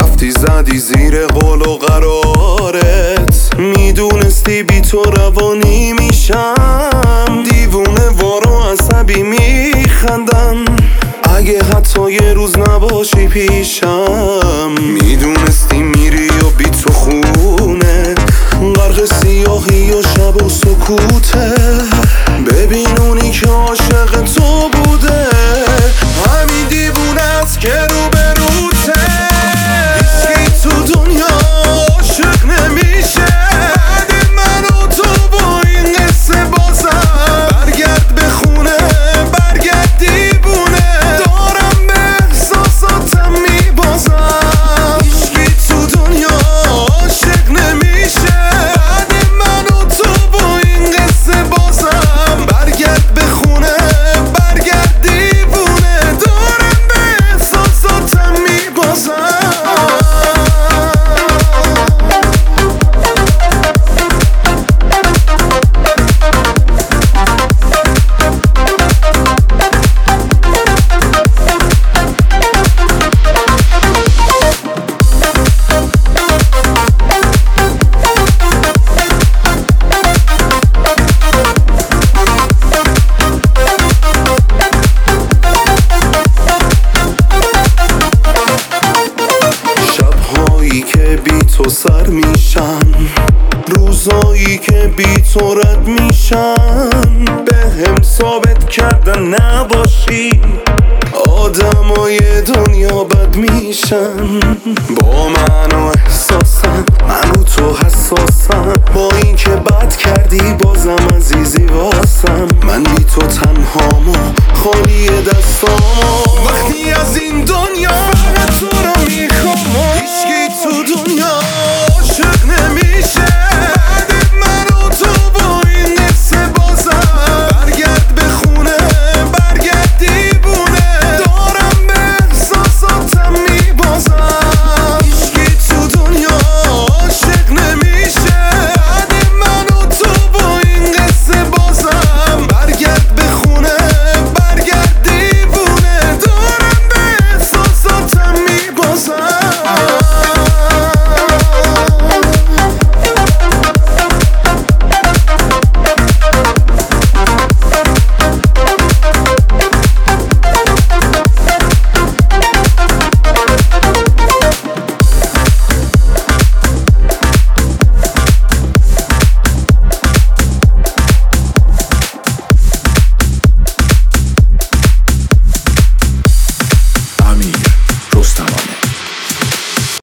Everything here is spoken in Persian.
رفتی زدی زیر قول و قرارت، میدونستی بی تو روانی میشم. دیوونه وارو عصبی میخندم اگه حتی یه روز نباشی پیشم. میدونستی میری و بی تو خونه غرق سیاهی و شب و سکوته. ببین اونی که عاشق تو بوده همین دیوونه است که رو به روته. هیچکی تو دنیا عاشق نمیشه بعد من و تو با این قصه بازم. برگرد به خونه برگرد دیوونه، دارم به احساساتم میبازم. هیچکی تو دنیا عاشق نمیشه بعد من و تو با این قصه بازم. برگرد به خونه برگرد دیوونه، دارم به احساساتم میبازم. شبهایی که بی تو سر میشن، روزایی که بی تو رد میشن، به هم ثابت کردن نباشی آدمای دنیا بد میشن. با من و احساسم من و تو حساسم، با این که بد کردی بازم عزیزی واسم. من بی تو تنهام و خالی دستام، وقتی از این دنیا فقط تو رو